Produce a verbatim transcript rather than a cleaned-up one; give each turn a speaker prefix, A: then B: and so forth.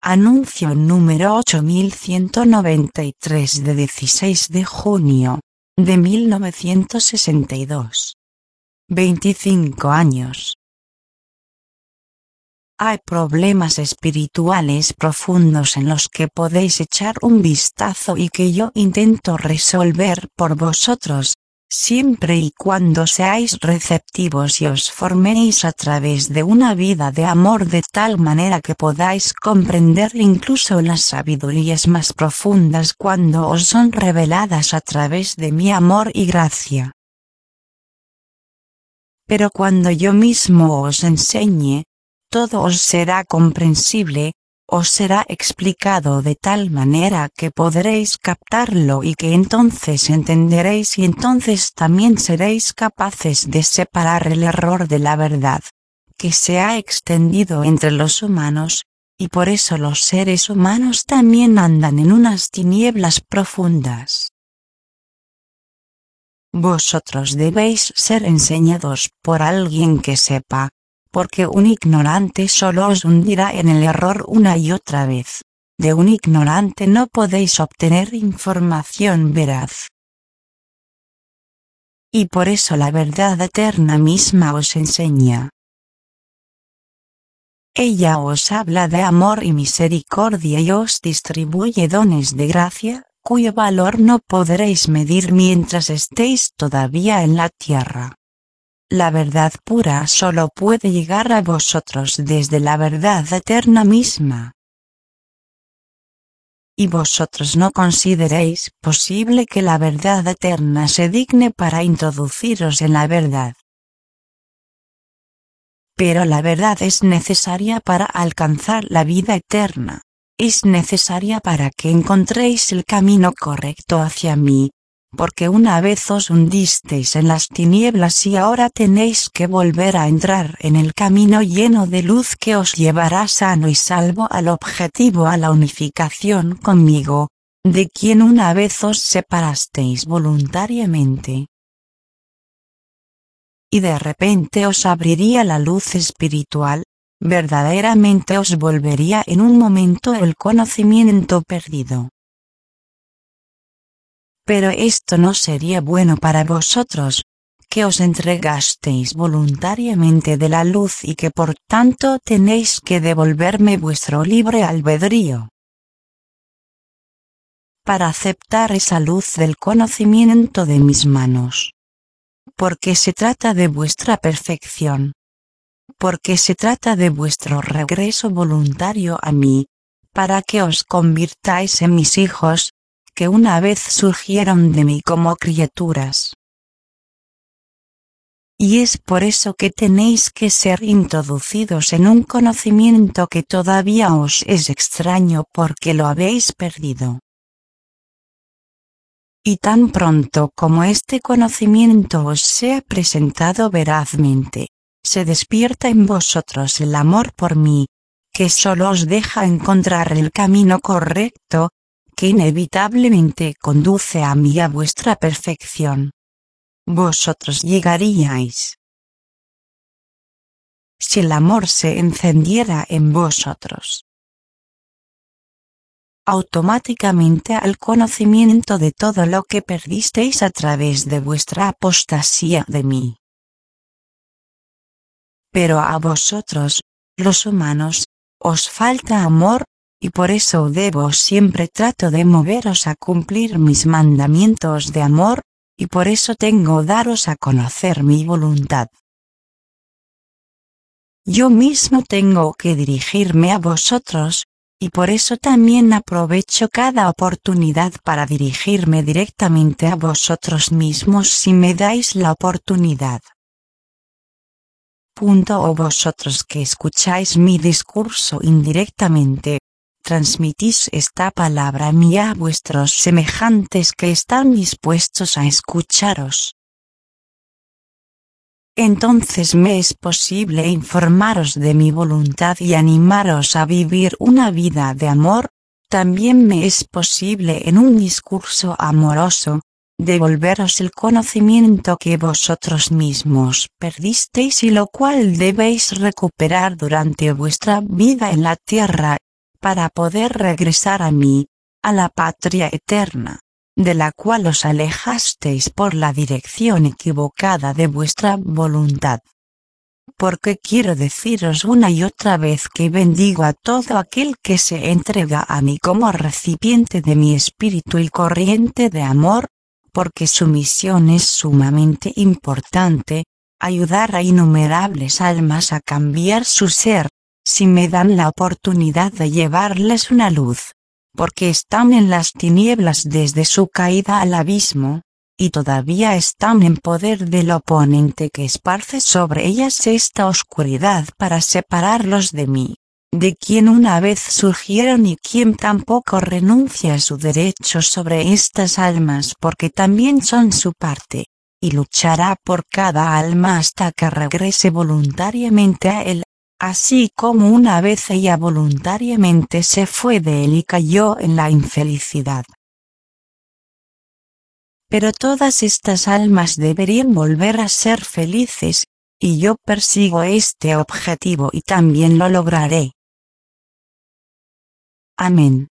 A: Anuncio número ocho mil ciento noventa y tres de dieciséis de junio de mil novecientos sesenta y dos. veinticinco años. Hay problemas espirituales profundos en los que podéis echar un vistazo y que yo intento resolver por vosotros, siempre y cuando seáis receptivos y os forméis a través de una vida de amor de tal manera que podáis comprender incluso las sabidurías más profundas cuando os son reveladas a través de mi amor y gracia. Pero cuando yo mismo os enseñe, todo os será comprensible, os será explicado de tal manera que podréis captarlo y que entonces entenderéis y entonces también seréis capaces de separar el error de la verdad, que se ha extendido entre los humanos, y por eso los seres humanos también andan en unas tinieblas profundas. Vosotros debéis ser enseñados por alguien que sepa, porque un ignorante solo os hundirá en el error una y otra vez. De un ignorante no podéis obtener información veraz. Y por eso la verdad eterna misma os enseña. Ella os habla de amor y misericordia y os distribuye dones de gracia, cuyo valor no podréis medir mientras estéis todavía en la tierra. La verdad pura solo puede llegar a vosotros desde la verdad eterna misma. Y vosotros no consideréis posible que la verdad eterna se digne para introduciros en la verdad. Pero la verdad es necesaria para alcanzar la vida eterna, es necesaria para que encontréis el camino correcto hacia mí. Porque una vez os hundisteis en las tinieblas y ahora tenéis que volver a entrar en el camino lleno de luz que os llevará sano y salvo al objetivo, a la unificación conmigo, de quien una vez os separasteis voluntariamente. Y de repente os abriría la luz espiritual, verdaderamente os volvería en un momento el conocimiento perdido. Pero esto no sería bueno para vosotros, que os entregasteis voluntariamente de la luz y que por tanto tenéis que devolverme vuestro libre albedrío. Para aceptar esa luz del conocimiento de mis manos. Porque se trata de vuestra perfección. Porque se trata de vuestro regreso voluntario a mí, para que os convirtáis en mis hijos, que una vez surgieron de mí como criaturas. Y es por eso que tenéis que ser introducidos en un conocimiento que todavía os es extraño porque lo habéis perdido. Y tan pronto como este conocimiento os sea presentado verazmente, se despierta en vosotros el amor por mí, que solo os deja encontrar el camino correcto, que inevitablemente conduce a mí a vuestra perfección. Vosotros llegaríais. Si el amor se encendiera en vosotros, automáticamente al conocimiento de todo lo que perdisteis a través de vuestra apostasía de mí. Pero a vosotros, los humanos, os falta amor, y por eso debo siempre trato de moveros a cumplir mis mandamientos de amor, y por eso tengo daros a conocer mi voluntad. Yo mismo tengo que dirigirme a vosotros, y por eso también aprovecho cada oportunidad para dirigirme directamente a vosotros mismos si me dais la oportunidad. Punto. O vosotros que escucháis mi discurso indirectamente, transmitís esta palabra mía a vuestros semejantes que están dispuestos a escucharos. Entonces me es posible informaros de mi voluntad y animaros a vivir una vida de amor, también me es posible en un discurso amoroso, devolveros el conocimiento que vosotros mismos perdisteis y lo cual debéis recuperar durante vuestra vida en la tierra, para poder regresar a mí, a la patria eterna, de la cual os alejasteis por la dirección equivocada de vuestra voluntad. Porque quiero deciros una y otra vez que bendigo a todo aquel que se entrega a mí como recipiente de mi espíritu y corriente de amor, porque su misión es sumamente importante, ayudar a innumerables almas a cambiar su ser, si me dan la oportunidad de llevarles una luz, porque están en las tinieblas desde su caída al abismo, y todavía están en poder del oponente que esparce sobre ellas esta oscuridad para separarlos de mí, de quien una vez surgieron y quien tampoco renuncia a su derecho sobre estas almas porque también son su parte, y luchará por cada alma hasta que regrese voluntariamente a él, así como una vez ella voluntariamente se fue de él y cayó en la infelicidad. Pero todas estas almas deberían volver a ser felices, y yo persigo este objetivo y también lo lograré. Amén.